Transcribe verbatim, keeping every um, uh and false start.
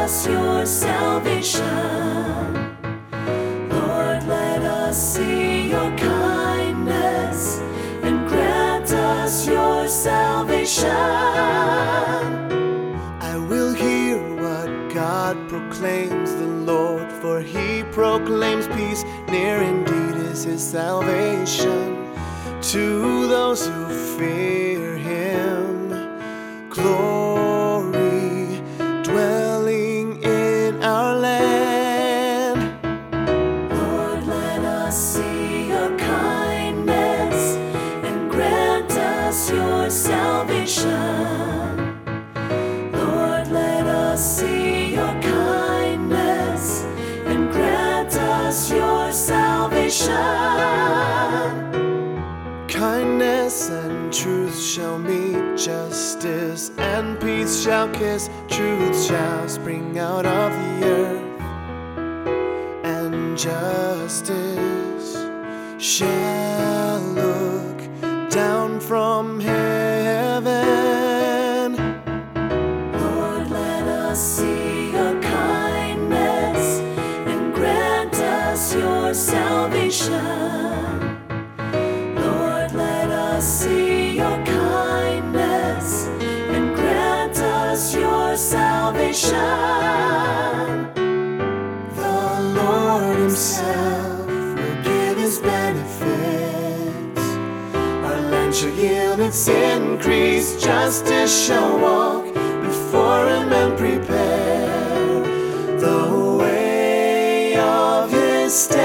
us your salvation. Lord, let us see your kindness and grant us your salvation. I will hear what God proclaims, the Lord, for he proclaims peace. Near indeed is his salvation to those who fear him. Glory dwelling in our land. Lord, let us see your kindness and grant us your salvation. Lord, let us see your kindness and grant us your salvation. Kindness and truth shall meet, justice and peace shall kiss. Truth shall spring out of the earth, and justice shall look down from heaven. Lord, let us see your kindness and grant us your salvation. See your kindness and grant us your salvation. The Lord himself will give his benefits. Our land shall yield its increase. Justice shall walk before him and prepare the way of his steps.